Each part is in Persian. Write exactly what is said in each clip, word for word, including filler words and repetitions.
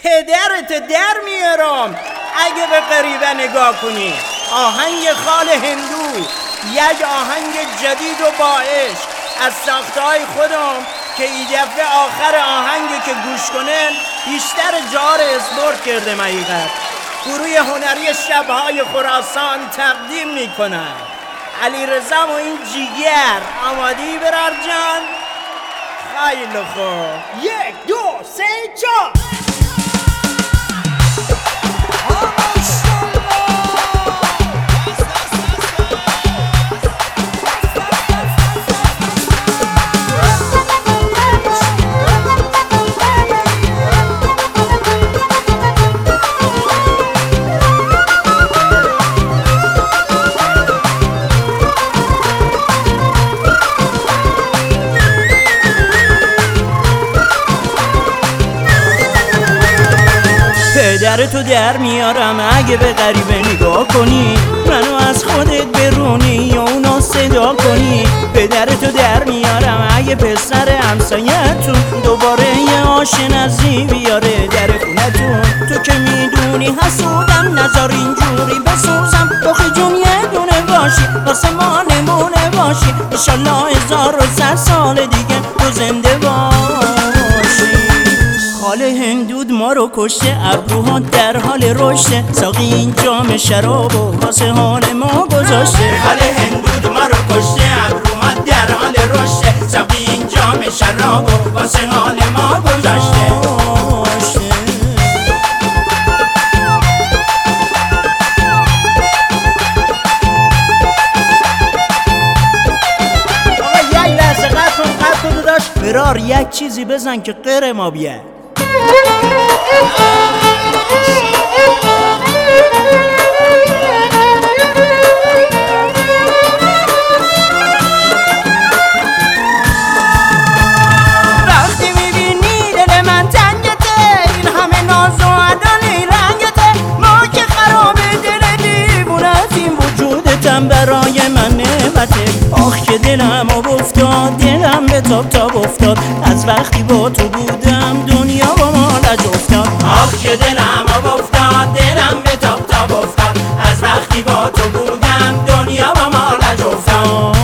پدرت در میارم اگه به غریبه نگاه کنی. آهنگ خال هندو، یک آهنگ جدید و با عشق از ساختهای خودم که این دفعه آخر آهنگی که گوش کنن بیشتر جار اسپورت کرده حقیقت. گروه هنری شبهای خراسان تقدیم میکنن. علی رضا و این جیگر. آمادی برار جان؟ خیلی خوب. یک دو سه چهار. پدرتو در میارم اگه به غریبه نگاه کنی، منو از خودت برونی یا اونو صدا کنی. پدرتو در میارم اگه پسر همسایتون دوباره یه آشنازی بیاره در خونتون. تو که میدونی حسودم، نذار اینجوری بسوزم. آخه جون یه دونه باشی واسه ما نمونه باشی، انشالله هزار و صد سال دیگه تو زنده باشی. خال هندود ما رو کشته، ابروها در حال رشته، ساقی این جام شرابو واسه حال ما گذاشته. خال هندود ما رو کشته، ابروها در حال رشته، ساقی این جام شرابو واسه حال ما گذاشته. آقا یک لحظه قد کن قد کن داشت برار یک چیزی بزن که غیر ما بیه. وقتی میبینی دل من تنگته، این همه ناز و عدالی رنگته، ما که خراب دل دیوونه از این وجودتم برای من نعمته. آخ که دلم آب افتاد، دلم به تاب تاب افتاد، از وقتی با تو بودم دنیا با مالج افتاد. آخ که دلم آب افتاد، دلم به تاب تاب افتاد، از وقتی با تو بودم دنیا با مالج افتاد.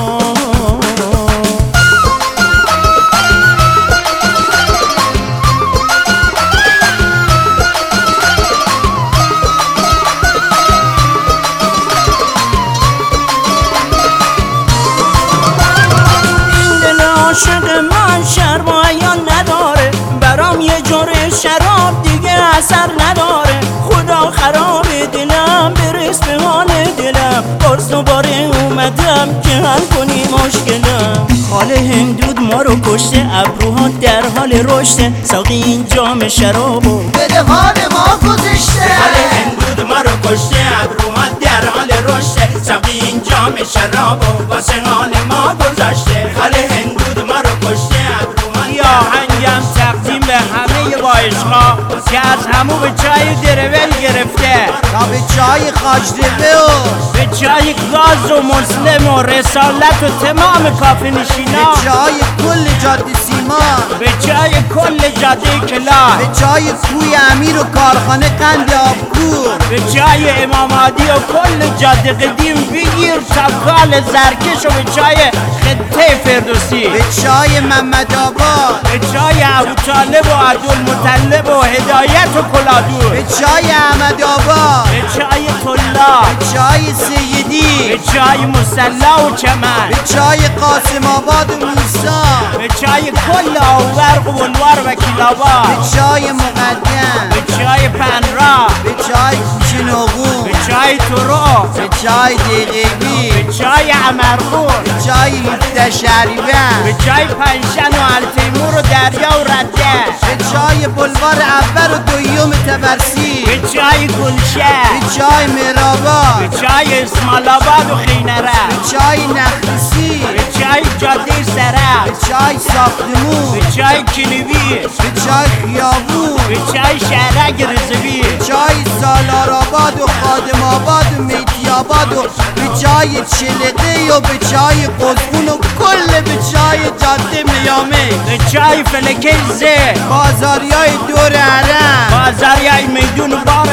عاشق من شرم و عیان نداره، برام یه جوره شراب دیگه اثر نداره. خدا خراب دلم، برس به حال دلم، باز دوباره اومدم که حل کنی مشکلم. خال هندود ما رو کشته، ابروها در حال رشته، ساقی این جام شرابو بده حال ما گذشته. خال هندود ما رو کشته، ابروها در حال رشته، ساقی این جام شرابو واسه حال ما گذاشته. خال هندود ما رو کشته، ابروها یا آهنگم تقدیم به همه وایشقا که از همو به چای درول گرفته تا به چای خاجدبه و به چای گاز و مسلم و رسالت و تمام کافه نشینا، به چای کل جاده سیمان، به چای کل جاده کلاه، به چای کوی امیر و کارخانه قند آبکور، به چای امام عادی و کل جاده قدیم بگیر تبکال زرکش و به چای خطه فردوسی، به چای محمد آباد، به چای ابوطالب و عبدالمطلب و هدایت و کلادور، به چای احمد آباد، به چای طلا، به چای سیدی، به چای مسلا و چمن، به چای قاسم آباد و موسا، به چای کل آورق و انوار و کلابا، به چای مقدم، به چای پنرا، به چای کوچه نقون، به چای ترو، به چای دیقیبی، به چای عمرخور، به چای هفته شهریور، به چای پنشن و التیمور و دریا و رده، به چای بلوار اول و دویم تبرسی، به چای گلشه، به چای مهرآباد، به چای اسماعیل آباد و خینره، به چای نخلسی، به چای جاده سرک، به چای ساختمون، به چای کلیوی، به چای خیابون، به چای شهرک رضوی، به چای سالار آباد و خادم آباد و میتی آباد و به چای چلقه و به چای قزقون و کل به چای جاده میامه، به چای فلکه زه، بازاری های دور حرم، بازار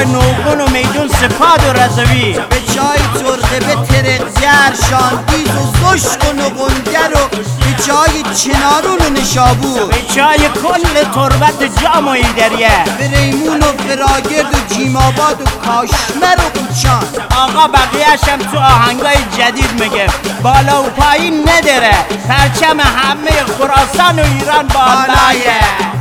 نوگون و میدون سپاد و رضوی، به چای ترقه به ترقگر شاندیز و زشک و نقنگر و به چای چنارون و نشابور، به چای کل تربت جام و ایدریه، به ریمون و فراگرد و جیماباد و کاشمر و قوچان. آقا بقیهشم تو آهنگای جدید میگه بالا و پایین نداره، پرچم همه خراسان و ایران بالایه.